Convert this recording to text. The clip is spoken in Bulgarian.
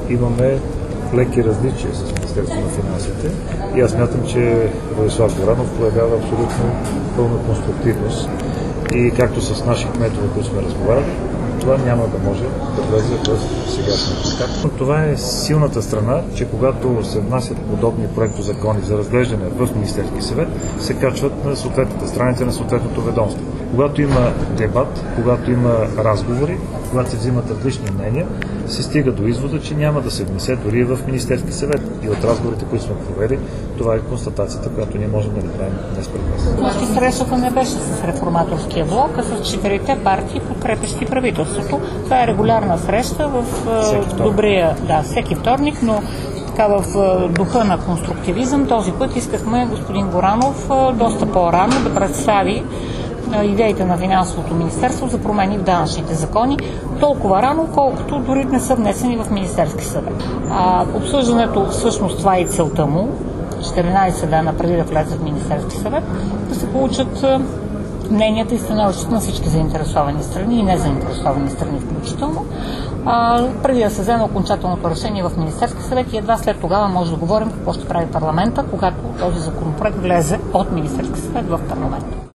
имаме леки различия с Министерството на финансите и аз смятам, че Владислав Горанов проявява абсолютно пълна конструктивност и както с наши кметове, които сме разговаряли, това няма да може да влезе в сегашния контакт. Но това е силната страна, че когато се внасят подобни проектозакони за разглеждане в Министерски съвет, се качват на съответната страница на съответното ведомство. Когато има дебат, когато има разговори, когато се взимат различни мнения, се стига до извода, че няма да се внесе дори в Министерски съвет. И от разговорите, които сме провели, това е констатацията, която ние можем да направим днес пред вас. Срещата не беше с реформаторския блок, а с 4-те партии, подкрепящи правителството. Това е регулярна среща в добрия, всеки вторник, но така в духа на конструктивизъм. Този път искахме господин Горанов доста по-рано да представи идеите на Финансовото министерство за промени в данъчните закони толкова рано, колкото дори не са внесени в Министерски съвет. Обсъждането, всъщност това е и целта му, 14 дена преди да влезе в Министерски съвет, да се получат мненията и становищата на всички заинтересовани страни и незаинтересовани страни включително, преди да се вземе окончателното решение в Министерски съвет и едва след тогава може да говорим какво ще прави парламента, когато този законопроект влезе от Министерски съвет в парламента.